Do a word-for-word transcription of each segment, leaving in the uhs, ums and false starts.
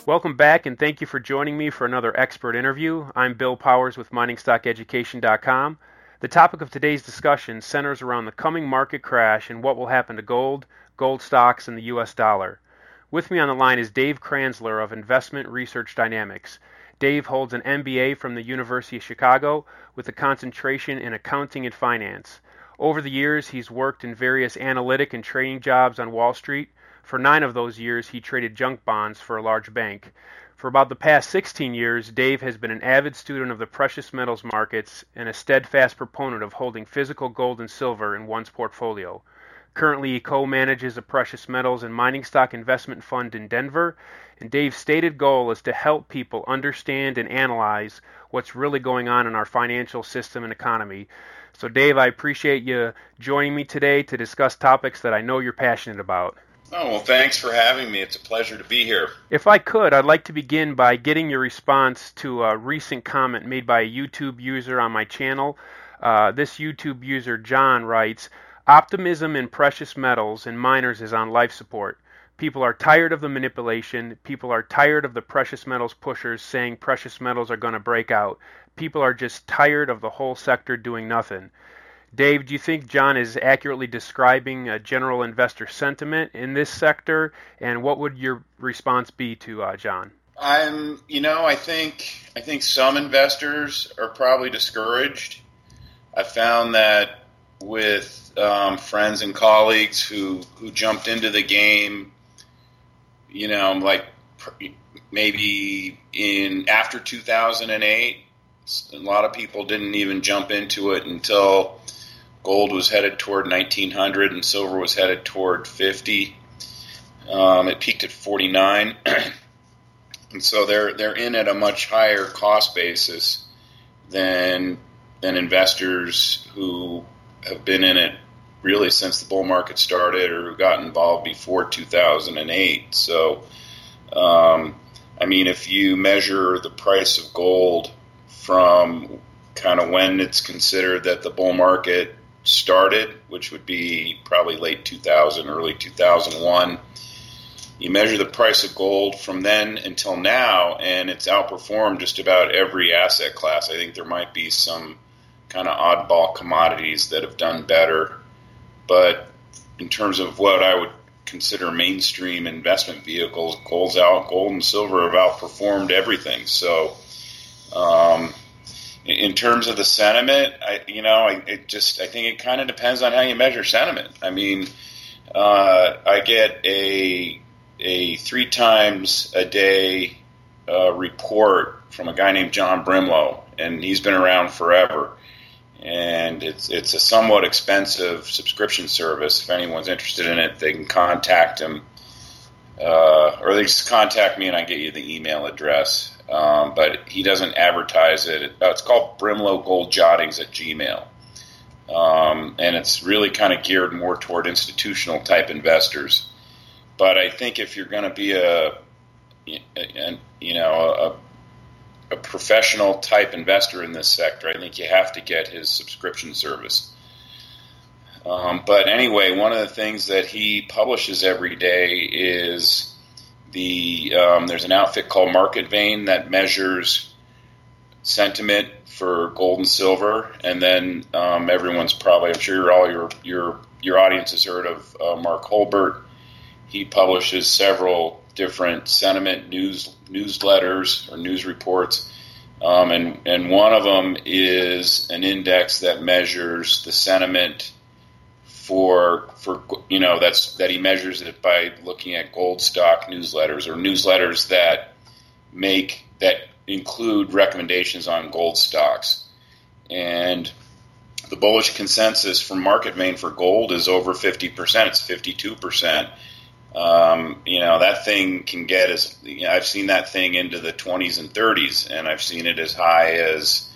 Welcome back, and thank you for joining me for another expert interview. I'm Bill Powers with mining stock education dot com. The topic of today's discussion centers around the coming market crash and what will happen to gold, gold stocks, and the U S dollar. With me on the line is Dave Kranzler of Investment Research Dynamics. Dave holds an M B A from the University of Chicago with a concentration in accounting and finance. Over the years, he's worked in various analytic and trading jobs on Wall Street. For nine of those years, he traded junk bonds for a large bank. For about the past sixteen years, Dave has been an avid student of the precious metals markets and a steadfast proponent of holding physical gold and silver in one's portfolio. Currently, he co-manages a precious metals and mining stock investment fund in Denver, and Dave's stated goal is to help people understand and analyze what's really going on in our financial system and economy. So, Dave, I appreciate you joining me today to discuss topics that I know you're passionate about. Oh, well, thanks for having me. It's a pleasure to be here. If I could, I'd like to begin by getting your response to a recent comment made by a YouTube user on my channel. Uh, this YouTube user, John, writes, "Optimism in precious metals and miners is on life support. People are tired of the manipulation. People are tired of the precious metals pushers saying precious metals are going to break out. People are just tired of the whole sector doing nothing." Dave, do you think John is accurately describing a general investor sentiment in this sector? And what would your response be to uh, John? I'm, you know, I think I think some investors are probably discouraged. I found that with um, friends and colleagues who, who jumped into the game, you know, like maybe in after two thousand eight, a lot of people didn't even jump into it until gold was headed toward nineteen hundred and silver was headed toward fifty. Um, it peaked at forty-nine, and so they're they're in at a much higher cost basis than than investors who have been in it really since the bull market started or who got involved before two thousand eight. So, um, I mean, if you measure the price of gold from kind of when it's considered that the bull market started, which would be probably late two thousand, early two thousand one. You measure the price of gold from then until now, and it's outperformed just about every asset class. I think there might be some kind of oddball commodities that have done better, but in terms of what I would consider mainstream investment vehicles, gold's out, gold and silver have outperformed everything. So, um, in terms of the sentiment, I, you know, I it just I think it kind of depends on how you measure sentiment. I mean, uh, I get a a three times a day uh, report from a guy named John Brimlow, and he's been around forever. And it's it's a somewhat expensive subscription service. If anyone's interested in it, they can contact him, uh, or they just contact me, and I get you the email address. Um, but he doesn't advertise it. It's called Brimlow Gold Jottings at Gmail. Um, and it's really kind of geared more toward institutional type investors. But I think if you're going to be a, a, you know, a, a professional type investor in this sector, I think you have to get his subscription service. Um, but anyway, one of the things that he publishes every day is The um, there's an outfit called Market Vein that measures sentiment for gold and silver, and then um, everyone's probably, I'm sure all your your your audience has heard of uh, Mark Holbert. He publishes several different sentiment news newsletters or news reports, um, and and one of them is an index that measures the sentiment for for you know that's that he measures it by looking at gold stock newsletters or newsletters that make that include recommendations on gold stocks. And the bullish consensus from Market Vein for gold is over fifty percent. It's fifty-two percent. Um, you know, that thing can get as, you know, I've seen that thing into the twenties and thirties, and I've seen it as high as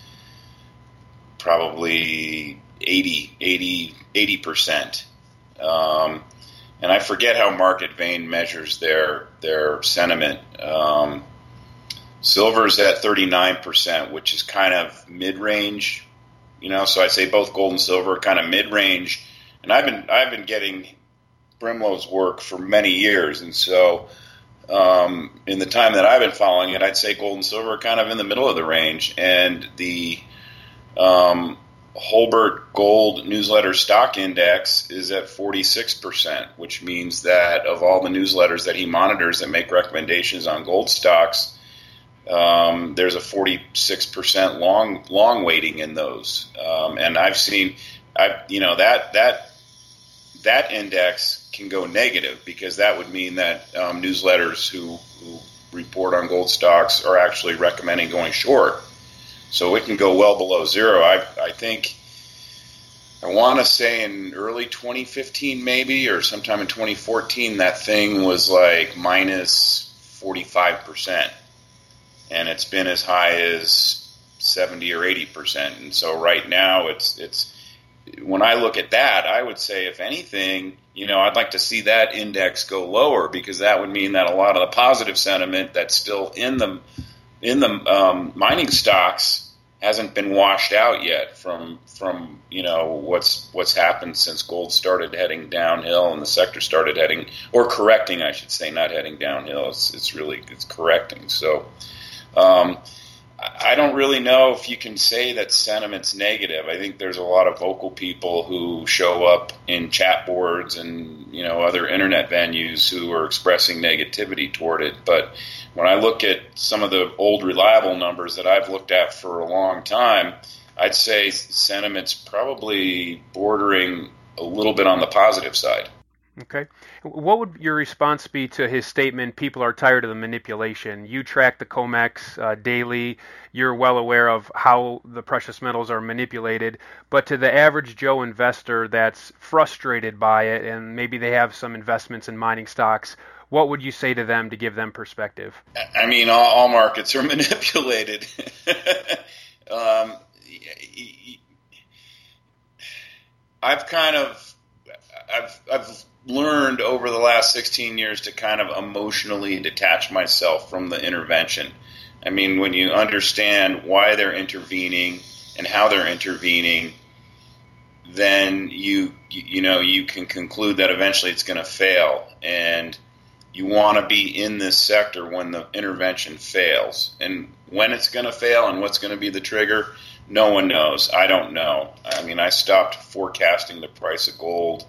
probably eighty, eighty, eighty percent. Um, and I forget how Market Vein measures their, their sentiment. Um, silver's at thirty-nine percent, which is kind of mid-range, you know, so I'd say both gold and silver are kind of mid-range. And I've been, I've been getting Brimlow's work for many years, and so um, in the time that I've been following it, I'd say gold and silver are kind of in the middle of the range, and the um, Holbert Gold Newsletter Stock Index is at forty-six percent, which means that of all the newsletters that he monitors that make recommendations on gold stocks, um, there's a forty-six percent long long weighting in those. Um, and I've seen, I you know that that that index can go negative, because that would mean that um, newsletters who, who report on gold stocks are actually recommending going short. So it can go well below zero. I I think, I want to say in early twenty fifteen maybe, or sometime in twenty fourteen, that thing was like minus forty-five percent. And it's been as high as seventy or eighty percent. And so right now it's it's when I look at that, I would say, if anything, you know, I'd like to see that index go lower, because that would mean that a lot of the positive sentiment that's still in the in the um, mining stocks hasn't been washed out yet from from you know what's what's happened since gold started heading downhill and the sector started heading, or correcting, I should say, not heading downhill. It's it's really it's correcting. So um, I don't really know if you can say that sentiment's negative. I think there's a lot of vocal people who show up in chat boards and you know other internet venues who are expressing negativity toward it. But when I look at some of the old reliable numbers that I've looked at for a long time, I'd say sentiment's probably bordering a little bit on the positive side. Okay. What would your response be to his statement, people are tired of the manipulation? You track the COMEX uh, daily. You're well aware of how the precious metals are manipulated. But to the average Joe investor that's frustrated by it, and maybe they have some investments in mining stocks, what would you say to them to give them perspective? I mean, all, all markets are manipulated. um, I've kind of, I've, I've learned over the last sixteen years to kind of emotionally detach myself from the intervention. I mean, when you understand why they're intervening and how they're intervening, then you, you know, you can conclude that eventually it's going to fail. And you want to be in this sector when the intervention fails. And when it's going to fail and what's going to be the trigger, no one knows. I don't know. I mean, I stopped forecasting the price of gold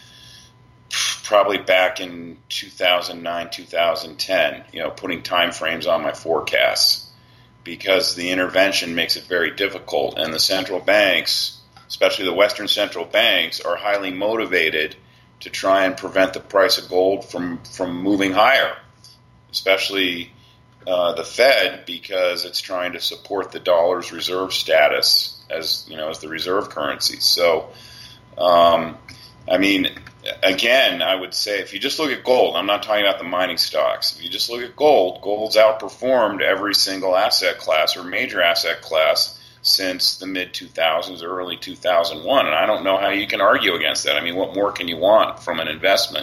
probably back in two thousand nine, two thousand ten, you know, putting time frames on my forecasts, because the intervention makes it very difficult. And the central banks, especially the Western central banks, are highly motivated to try and prevent the price of gold from, from moving higher, especially uh, the Fed, because it's trying to support the dollar's reserve status as, you know, as the reserve currency. So, um, I mean, again, I would say if you just look at gold, I'm not talking about the mining stocks. If you just look at gold, gold's outperformed every single asset class or major asset class since the mid two thousands or early two thousand one, and I don't know how you can argue against that. I mean, what more can you want from an investment?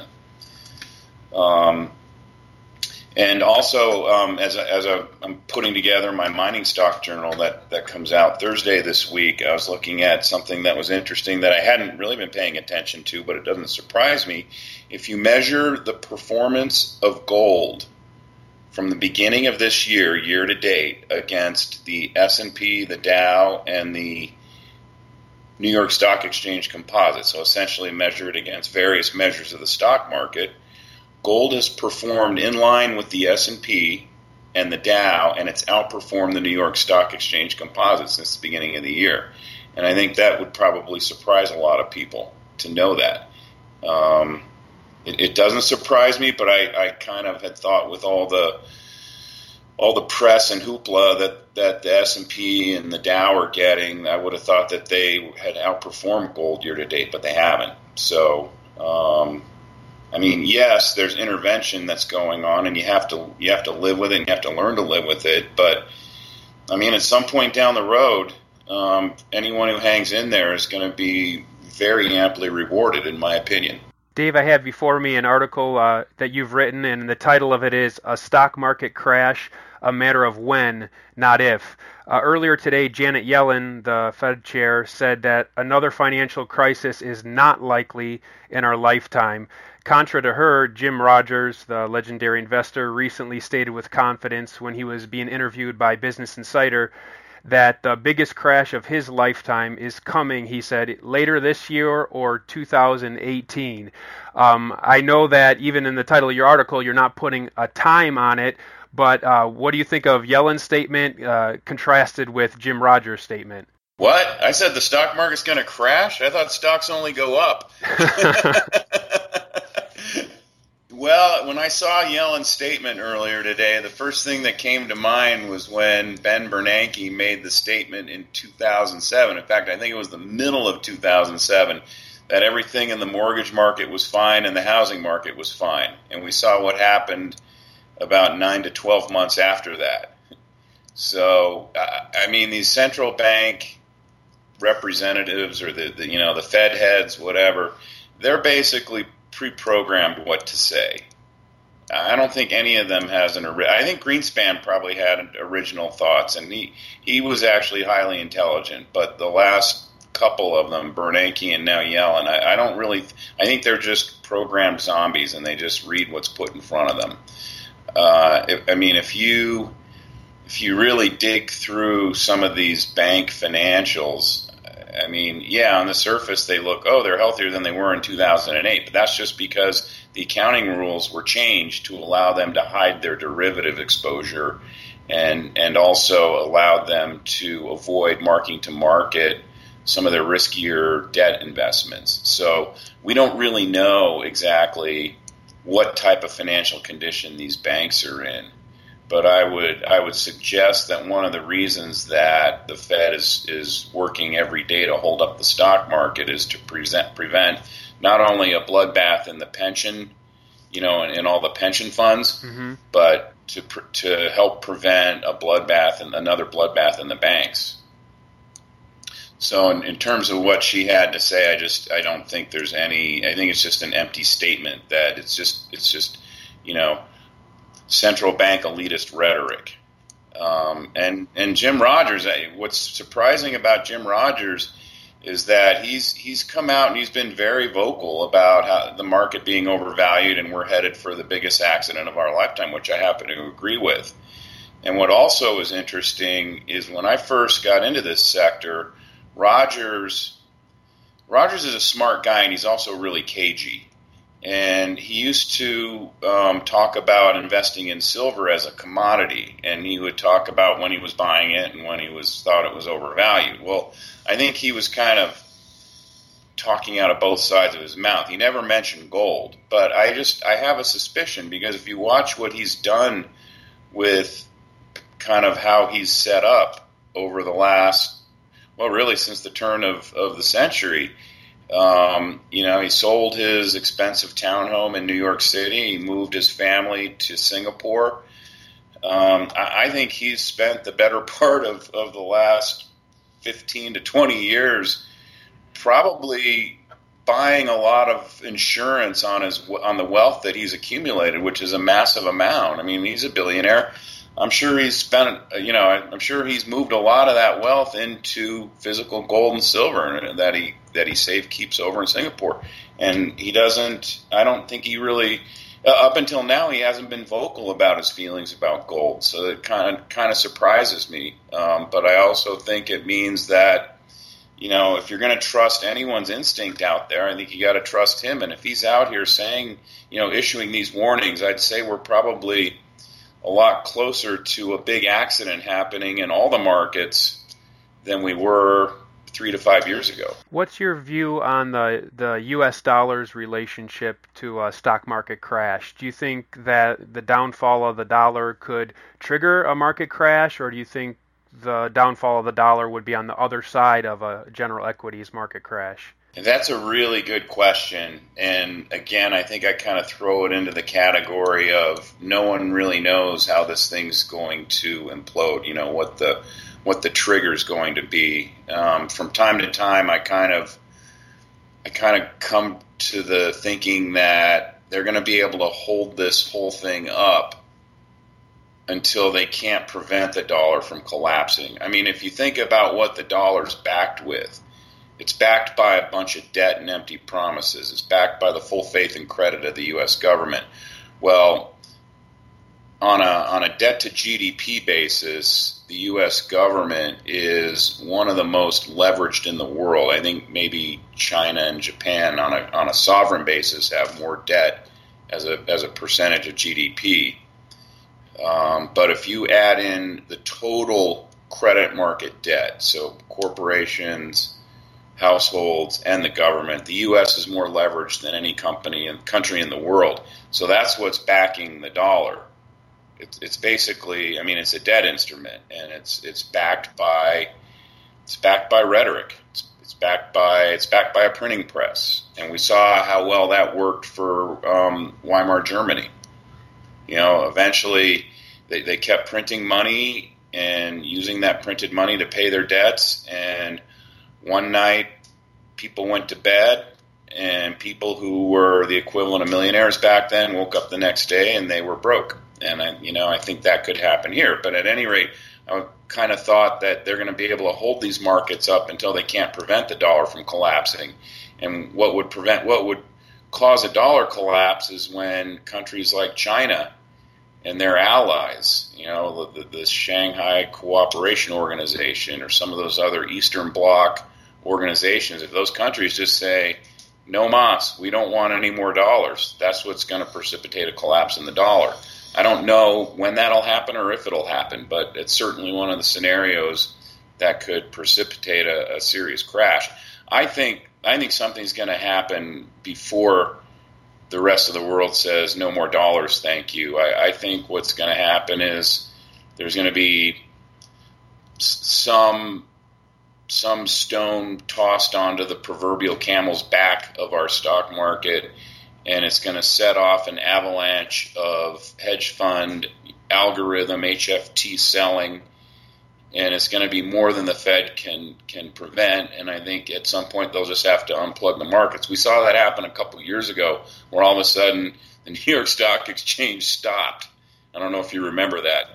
Um, and also, um, as a, as a, I'm putting together my mining stock journal that, that comes out Thursday this week, I was looking at something that was interesting that I hadn't really been paying attention to, but it doesn't surprise me. If you measure the performance of gold from the beginning of this year, year to date, against the S and P, the Dow, and the New York Stock Exchange Composite, so essentially measure it against various measures of the stock market, gold has performed in line with the S and P and the Dow, and it's outperformed the New York Stock Exchange Composite since the beginning of the year. And I think that would probably surprise a lot of people to know that. Um, It, it doesn't surprise me, but I, I kind of had thought with all the all the press and hoopla that, that the S and P and the Dow are getting, I would have thought that they had outperformed gold year to date, but they haven't. So, um, I mean, yes, there's intervention that's going on, and you have to you have to live with it, and you have to learn to live with it. But I mean, at some point down the road, um, anyone who hangs in there is going to be very amply rewarded, in my opinion. Dave, I have before me an article uh, that you've written, and the title of it is A Stock Market Crash, a matter of when, not if. Uh, earlier today, Janet Yellen, the Fed chair, said that another financial crisis is not likely in our lifetime. Contra to her, Jim Rogers, the legendary investor, recently stated with confidence when he was being interviewed by Business Insider that the biggest crash of his lifetime is coming, he said, later this year or two thousand eighteen. Um, I know that even in the title of your article, you're not putting a time on it, but uh, what do you think of Yellen's statement uh, contrasted with Jim Rogers' statement? What? I said the stock market's going to crash? I thought stocks only go up. Well, when I saw Yellen's statement earlier today, the first thing that came to mind was when Ben Bernanke made the statement in two thousand seven. In fact, I think it was the middle of two thousand seven, that everything in the mortgage market was fine and the housing market was fine. And we saw what happened about nine to twelve months after that. So, I mean, these central bank representatives or the, the you know, the Fed heads, whatever, they're basically pre-programmed what to say. I don't think any of them has an. I think Greenspan probably had original thoughts, and he he was actually highly intelligent. But the last couple of them, Bernanke and now Yellen, I, I don't really. I think they're just programmed zombies, and they just read what's put in front of them. Uh, if, I mean, if you if you really dig through some of these bank financials, I mean, yeah, on the surface they look, oh, they're healthier than they were in two thousand eight, but that's just because the accounting rules were changed to allow them to hide their derivative exposure and and also allowed them to avoid marking to market some of their riskier debt investments. So we don't really know exactly what type of financial condition these banks are in. But I would I would suggest that one of the reasons that the Fed is, is working every day to hold up the stock market is to present, prevent not only a bloodbath in the pension, you know, in, in all the pension funds, mm-hmm. but to to help prevent a bloodbath and another bloodbath in the banks. So in, in terms of what she had to say, I just I don't think there's any. I think it's just an empty statement that it's just it's just you know. central bank elitist rhetoric. Um, and, and Jim Rogers, what's surprising about Jim Rogers is that he's he's come out and he's been very vocal about how the market being overvalued and we're headed for the biggest accident of our lifetime, which I happen to agree with. And what also is interesting is when I first got into this sector, Rogers, Rogers is a smart guy and he's also really cagey. And he used to um, talk about investing in silver as a commodity, and he would talk about when he was buying it and when he was thought it was overvalued. Well, I think he was kind of talking out of both sides of his mouth. He never mentioned gold, but I just I have a suspicion because if you watch what he's done with kind of how he's set up over the last, well, really since the turn of, of the century. Um, you know, he sold his expensive townhome in New York City. He moved his family to Singapore. Um, I, I think he's spent the better part of, of the last fifteen to twenty years probably buying a lot of insurance on his on the wealth that he's accumulated, which is a massive amount. I mean, he's a billionaire. I'm sure he's spent, you know, I'm sure he's moved a lot of that wealth into physical gold and silver that he that he safe keeps over in Singapore. And he doesn't, I don't think he really, uh, up until now, he hasn't been vocal about his feelings about gold. So it kind of kind of surprises me. Um, but I also think it means that, you know, if you're going to trust anyone's instinct out there, I think you got to trust him. And if he's out here saying, you know, issuing these warnings, I'd say we're probably a lot closer to a big accident happening in all the markets than we were three to five years ago. What's your view on the, the U S dollar's relationship to a stock market crash? Do you think that the downfall of the dollar could trigger a market crash, or do you think the downfall of the dollar would be on the other side of a general equities market crash? And that's a really good question. And again, I think I kind of throw it into the category of no one really knows how this thing's going to implode, you know, what the what the trigger is going to be. Um, from time to time, I kind of I kind of come to the thinking that they're going to be able to hold this whole thing up until they can't prevent the dollar from collapsing. I mean, if you think about what the dollar's backed with, it's backed by a bunch of debt and empty promises. It's backed by the full faith and credit of the U S government. Well, on a on a debt to G D P basis, the U S government is one of the most leveraged in the world. I think maybe China and Japan on a on a sovereign basis have more debt as a as a percentage of G D P. Um, but if you add in the total credit market debt, so corporations, households, and the government, the U S is more leveraged than any company and country in the world. So that's what's backing the dollar. It's, it's basically, I mean, it's a debt instrument, and it's it's backed by it's backed by rhetoric. It's, it's backed by it's backed by a printing press, and we saw how well that worked for um, Weimar Germany. You know, eventually they, they kept printing money and using that printed money to pay their debts. And one night people went to bed, and people who were the equivalent of millionaires back then woke up the next day and they were broke. And, I, you know, I think that could happen here. But at any rate, I kind of thought that they're going to be able to hold these markets up until they can't prevent the dollar from collapsing. And what would prevent, what would cause a dollar collapse is when countries like China and their allies, you know, the, the Shanghai Cooperation Organization or some of those other Eastern Bloc organizations, if those countries just say, no mas, we don't want any more dollars, that's what's going to precipitate a collapse in the dollar. I don't know when that'll happen or if it'll happen, but it's certainly one of the scenarios that could precipitate a, a serious crash. I think I think something's going to happen before the rest of the world says no more dollars, thank you. I, I think what's going to happen is there's going to be some some stone tossed onto the proverbial camel's back of our stock market, and it's going to set off an avalanche of hedge fund algorithm H F T selling, and it's going to be more than the Fed can can prevent. And I think at some point they'll just have to unplug the markets. We saw that happen a couple of years ago, where all of a sudden the New York Stock Exchange stopped. I don't know if you remember that.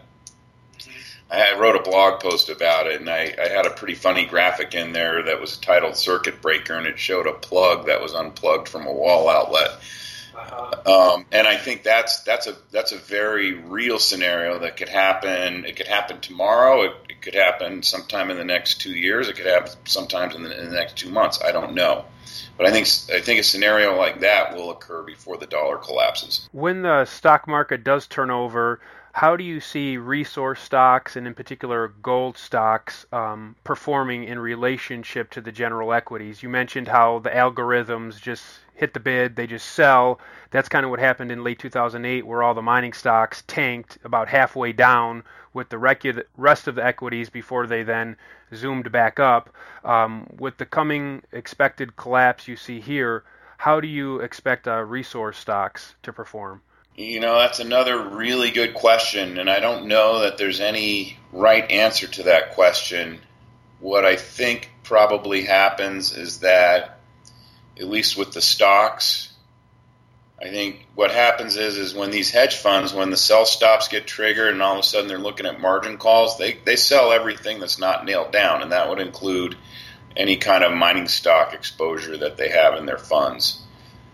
I wrote a blog post about it, and I, I had a pretty funny graphic in there that was titled Circuit Breaker, and it showed a plug that was unplugged from a wall outlet. Uh-huh. Um, and I think that's that's a that's a very real scenario that could happen. It could happen tomorrow. It, it could happen sometime in the next two years. It could happen sometimes in the, in the next two months. I don't know. But I think I think a scenario like that will occur before the dollar collapses. When the stock market does turn over, how do you see resource stocks, and in particular gold stocks, um, performing in relationship to the general equities? You mentioned how the algorithms just hit the bid, they just sell. That's kind of what happened in late two thousand eight, where all the mining stocks tanked about halfway down with the rest of the equities before they then zoomed back up. Um, with the coming expected collapse you see here, how do you expect uh, resource stocks to perform? You know, that's another really good question, and I don't know that there's any right answer to that question. What I think probably happens is that, at least with the stocks, I think what happens is is when these hedge funds, when the sell stops get triggered and all of a sudden they're looking at margin calls, they, they sell everything that's not nailed down, and that would include any kind of mining stock exposure that they have in their funds.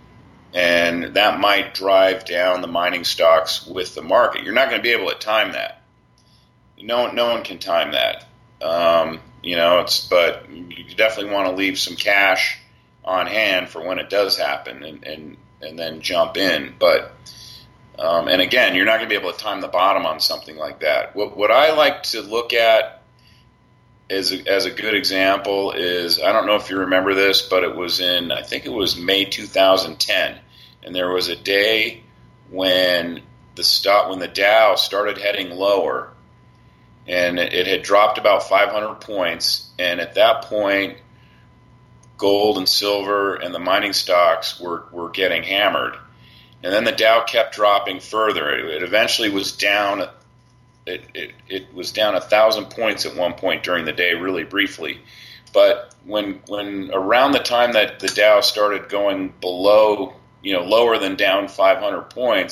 And that might drive down the mining stocks with the market. You're not going to be able to time that. No, no one can time that. Um, you know, it's but you definitely want to leave some cash on hand for when it does happen, and and, and then jump in. But um, and again, you're not going to be able to time the bottom on something like that. What what I like to look at as a, as a good example is, I don't know if you remember this, but it was in, I think it was May two thousand ten, and there was a day when the stock, when the Dow started heading lower, and it, it had dropped about five hundred points, and at that point, gold and silver and the mining stocks were, were getting hammered. And then the Dow kept dropping further. It, it eventually was down, it, it, it was down a thousand points at one point during the day, really briefly. But when when around the time that the Dow started going below, you know, lower than down five hundred points,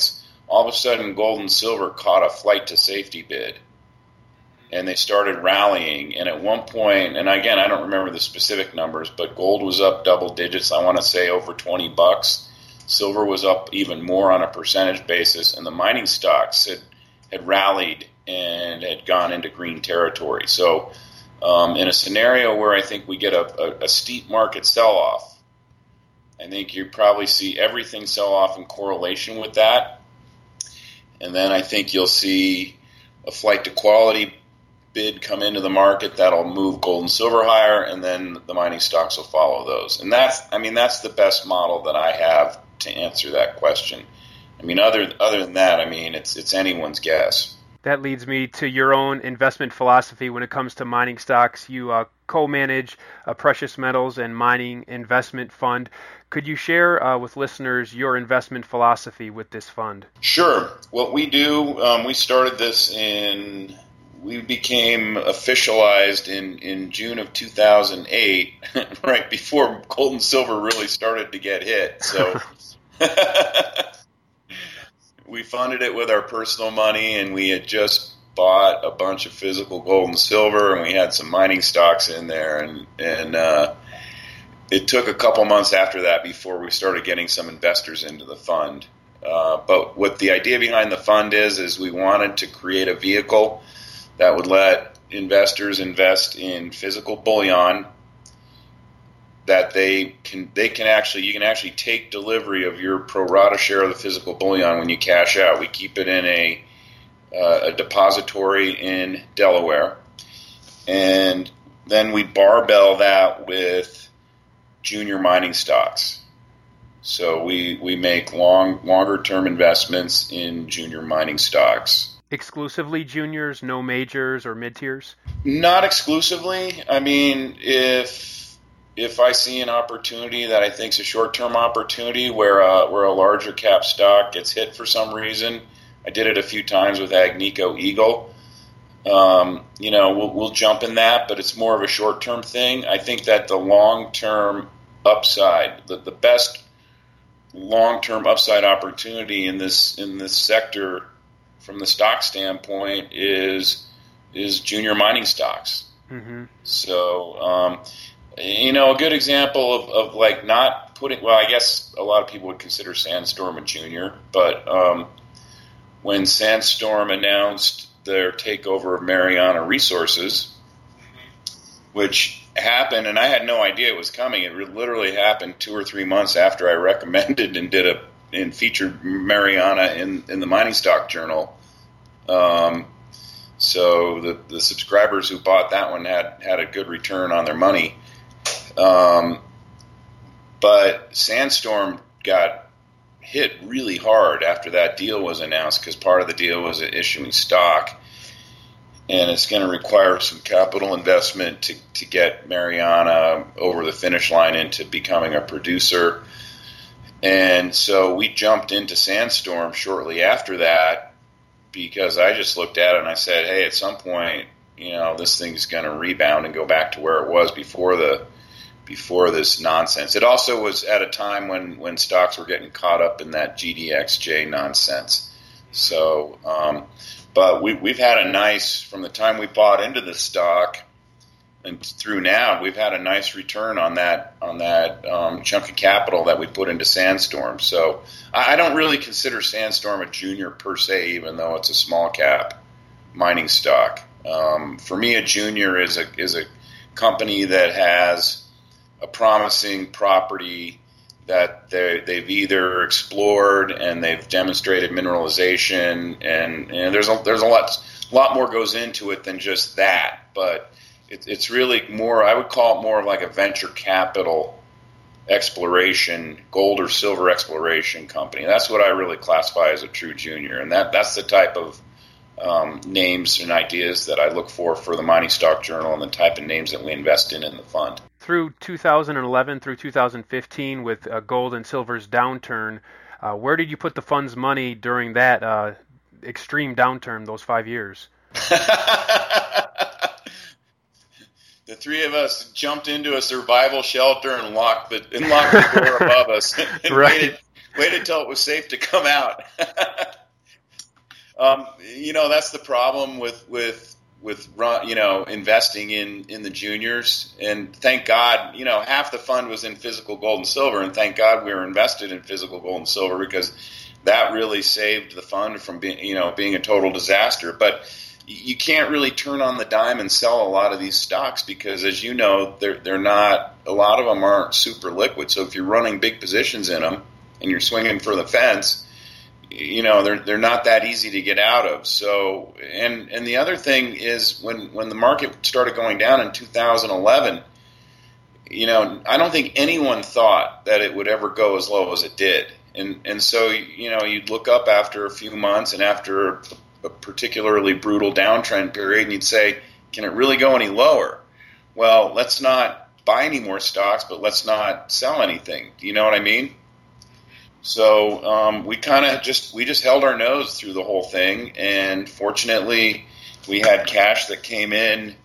all of a sudden gold and silver caught a flight to safety bid. And they started rallying. And at one point, and again, I don't remember the specific numbers, but gold was up double digits, I want to say over twenty bucks. Silver was up even more on a percentage basis. And the mining stocks had, had rallied and had gone into green territory. So um, in a scenario where I think we get a, a, a steep market sell-off, I think you probably see everything sell off in correlation with that. And then I think you'll see a flight to quality bid come into the market that'll move gold and silver higher, and then the mining stocks will follow those. And that's, I mean, that's the best model that I have to answer that question. I mean, other other than that, I mean, it's it's anyone's guess. That leads me to your own investment philosophy when it comes to mining stocks. You uh, co-manage a precious metals and mining investment fund. Could you share uh, with listeners your investment philosophy with this fund? Sure. What we do, um, we started this in, we became officialized in, in June of two thousand eight, right before gold and silver really started to get hit. So we funded it with our personal money, and we had just bought a bunch of physical gold and silver, and we had some mining stocks in there, and and uh, it took a couple months after that before we started getting some investors into the fund. Uh, but what the idea behind the fund is, is we wanted to create a vehicle that would let investors invest in physical bullion that they can they can actually you can actually take delivery of your pro rata share of the physical bullion when you cash out. We keep it in a uh, a depository in Delaware, and then we barbell that with junior mining stocks. So we we make long longer term investments in junior mining stocks. Exclusively juniors, no majors or mid tiers? Not exclusively. I mean, if If I see an opportunity that I think is a short-term opportunity where uh, where a larger cap stock gets hit for some reason, I did it a few times with Agnico Eagle. Um, you know, we'll, we'll jump in that, but it's more of a short-term thing. I think that the long-term upside, the, the best long-term upside opportunity in this in this sector, from the stock standpoint, is is junior mining stocks. Mm-hmm. So. Um, You know, a good example of, of like not putting, well, I guess a lot of people would consider Sandstorm a junior, but um, when Sandstorm announced their takeover of Mariana Resources, which happened, and I had no idea it was coming. It literally happened two or three months after I recommended and did a and featured Mariana in, in the Mining Stock Journal. Um, so the, the subscribers who bought that one had, had a good return on their money. Um, but Sandstorm got hit really hard after that deal was announced, because part of the deal was issuing stock, and it's going to require some capital investment to, to get Mariana over the finish line into becoming a producer. And so we jumped into Sandstorm shortly after that, because I just looked at it and I said, hey, at some point, you know, this thing's going to rebound and go back to where it was before the before this nonsense. It also was at a time when, when stocks were getting caught up in that G D X J nonsense. So, um, but we, we've had a nice, from the time we bought into the stock and through now, we've had a nice return on that on that um, chunk of capital that we put into Sandstorm. So I, I don't really consider Sandstorm a junior per se, even though it's a small cap mining stock. Um, for me, a junior is a is a company that has a promising property that they've either explored and they've demonstrated mineralization, and, and there's a, there's a lot lot more goes into it than just that. But it, it's really more, I would call it more like a venture capital exploration, gold or silver exploration company. That's what I really classify as a true junior, and that that's the type of um, names and ideas that I look for for the Mining Stock Journal, and the type of names that we invest in in the fund. Through two thousand eleven through two thousand fifteen, with uh, gold and silver's downturn, uh, where did you put the fund's money during that uh, extreme downturn, those five years? The three of us jumped into a survival shelter and locked the, and locked the door above us and right. waited, waited till it was safe to come out. Um, you know, that's the problem with with with you know investing in in the juniors. And thank God, you know, half the fund was in physical gold and silver, and thank God we were invested in physical gold and silver, because that really saved the fund from being you know being a total disaster. But you can't really turn on the dime and sell a lot of these stocks, because, as you know, they're they're not a lot of them aren't super liquid. So if you're running big positions in them and you're swinging for the fence, you know, they're they're not that easy to get out of. So, and and the other thing is, when when the market started going down in two thousand eleven, you know, I don't think anyone thought that it would ever go as low as it did. And and so, you know, you'd look up after a few months and after a particularly brutal downtrend period, and you'd say, can it really go any lower? Well, let's not buy any more stocks, but let's not sell anything. Do you know what I mean? So um, we kind of just we just held our nose through the whole thing, and fortunately, we had cash that came in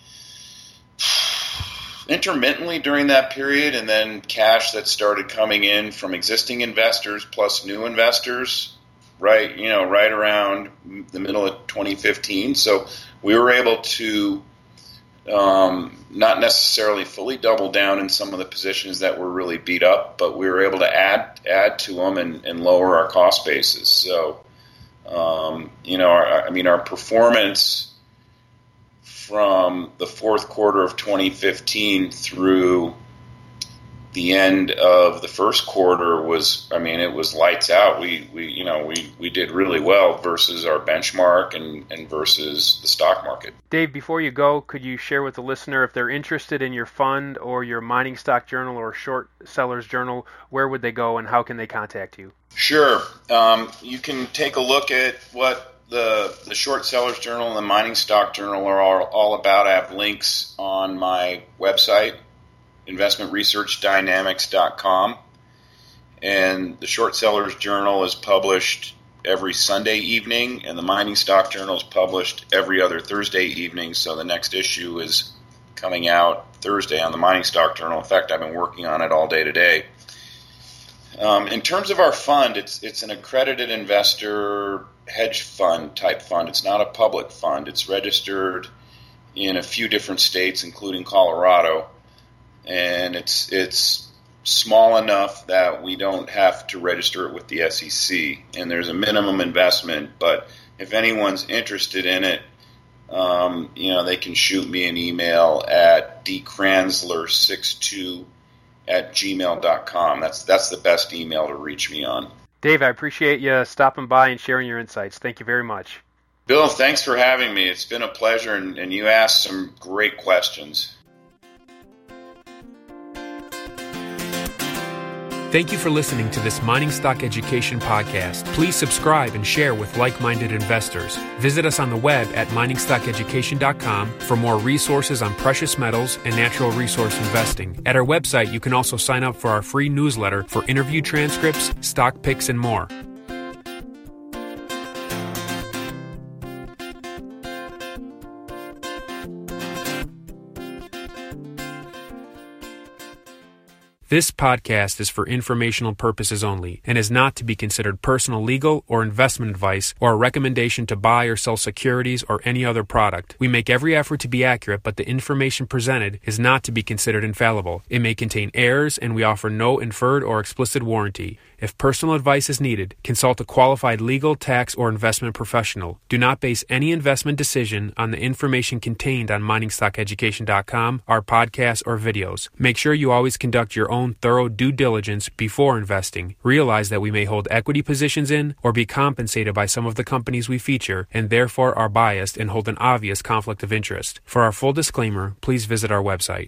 intermittently during that period, and then cash that started coming in from existing investors plus new investors, right? You know, right around the middle of twenty fifteen. So we were able to um, not necessarily fully double down in some of the positions that were really beat up, but we were able to add add to them and, and lower our cost basis. So, um, you know, our, I mean, our performance from the fourth quarter of twenty fifteen through the end of the first quarter was, I mean, it was lights out. We, we you know, we, we did really well versus our benchmark and, and versus the stock market. Dave, before you go, could you share with the listener, if they're interested in your fund or your mining stock journal or short sellers journal, where would they go and how can they contact you? Sure. Um, you can take a look at what the the short sellers journal and the mining stock journal are all, all about. I have links on my website, investment research dynamics dot com, and the short sellers journal is published every Sunday evening, and the mining stock journal is published every other Thursday evening. So the next issue is coming out Thursday on the mining stock journal. In fact, I've been working on it all day today. Um, in terms of our fund, it's it's an accredited investor hedge fund type fund. It's not a public fund. It's registered in a few different states, including Colorado, and it's it's small enough that we don't have to register it with the S E C. And there's a minimum investment, but if anyone's interested in it, um, you know, they can shoot me an email at d kranzler sixty-two at gmail dot com. That's that's the best email to reach me on. Dave, I appreciate you stopping by and sharing your insights. Thank you very much. Bill, thanks for having me. It's been a pleasure, and, and you asked some great questions. Thank you for listening to this Mining Stock Education podcast. Please subscribe and share with like-minded investors. Visit us on the web at mining stock education dot com for more resources on precious metals and natural resource investing. At our website, you can also sign up for our free newsletter for interview transcripts, stock picks, and more. This podcast is for informational purposes only and is not to be considered personal legal or investment advice or a recommendation to buy or sell securities or any other product. We make every effort to be accurate, but the information presented is not to be considered infallible. It may contain errors, and we offer no inferred or explicit warranty. If personal advice is needed, consult a qualified legal, tax, or investment professional. Do not base any investment decision on the information contained on mining stock education dot com, our podcasts, or videos. Make sure you always conduct your own thorough due diligence before investing. Realize that we may hold equity positions in or be compensated by some of the companies we feature, and therefore are biased and hold an obvious conflict of interest. For our full disclaimer, please visit our website.